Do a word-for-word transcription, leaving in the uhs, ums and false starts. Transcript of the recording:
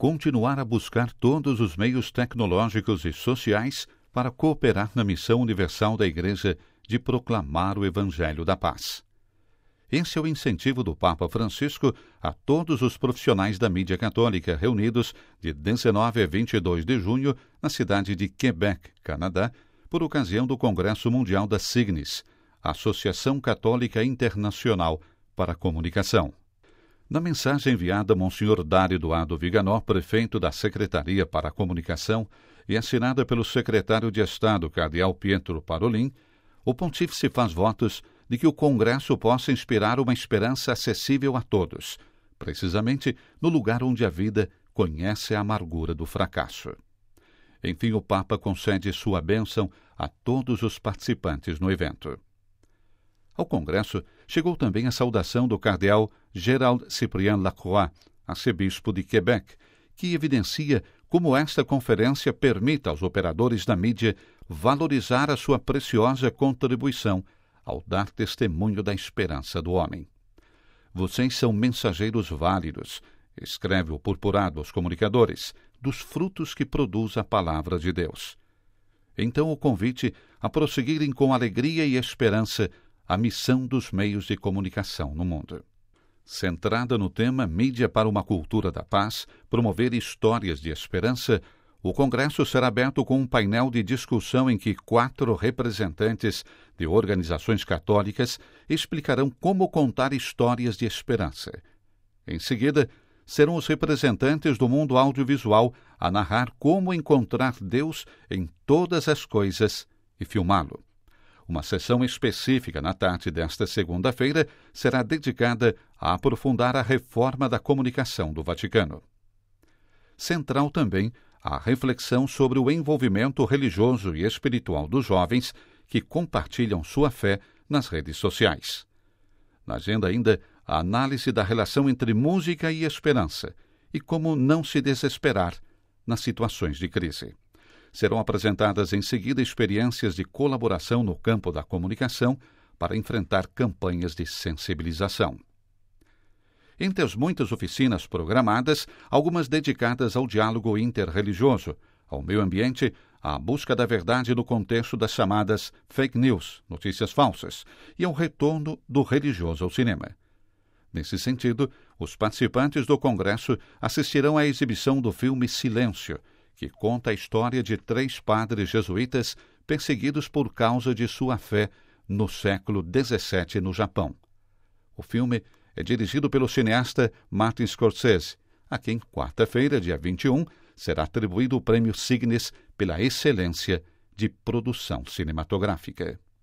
continuar a buscar todos os meios tecnológicos e sociais para cooperar na missão universal da Igreja de proclamar o Evangelho da Paz. Esse é o incentivo do Papa Francisco a todos os profissionais da mídia católica reunidos de dezenove a vinte e dois de junho na cidade de Quebec, Canadá, por ocasião do Congresso Mundial da Signis, Associação Católica Internacional para a Comunicação. Na mensagem enviada a Monsenhor Dário Eduardo Viganò, prefeito da Secretaria para a Comunicação, e assinada pelo secretário de Estado, cardeal Pietro Parolin, o pontífice faz votos de que o Congresso possa inspirar uma esperança acessível a todos, precisamente no lugar onde a vida conhece a amargura do fracasso. Enfim, o Papa concede sua bênção a todos os participantes no evento. Ao Congresso chegou também a saudação do cardeal Gérald Cyprien Lacroix, arcebispo de Quebec, que evidencia como esta conferência permite aos operadores da mídia valorizar a sua preciosa contribuição ao dar testemunho da esperança do homem. Vocês são mensageiros válidos, escreve o purpurado aos comunicadores, dos frutos que produz a palavra de Deus. Então o convite a prosseguirem com alegria e esperança a missão dos meios de comunicação no mundo. Centrada no tema Mídia para uma Cultura da Paz, promover histórias de esperança, o Congresso será aberto com um painel de discussão em que quatro representantes de organizações católicas explicarão como contar histórias de esperança. Em seguida, serão os representantes do mundo audiovisual a narrar como encontrar Deus em todas as coisas e filmá-lo. Uma sessão específica na tarde desta segunda-feira será dedicada a aprofundar a reforma da comunicação do Vaticano. Central também a reflexão sobre o envolvimento religioso e espiritual dos jovens que compartilham sua fé nas redes sociais. Na agenda ainda, a análise da relação entre música e esperança e como não se desesperar nas situações de crise. Serão apresentadas em seguida experiências de colaboração no campo da comunicação para enfrentar campanhas de sensibilização. Entre as muitas oficinas programadas, algumas dedicadas ao diálogo interreligioso, ao meio ambiente, à busca da verdade no contexto das chamadas fake news, notícias falsas, e ao retorno do religioso ao cinema. Nesse sentido, os participantes do Congresso assistirão à exibição do filme Silêncio, que conta a história de três padres jesuítas perseguidos por causa de sua fé no século dezessete no Japão. O filme é dirigido pelo cineasta Martin Scorsese, a quem, quarta-feira, dia vinte e um, será atribuído o prêmio Signis pela excelência de produção cinematográfica.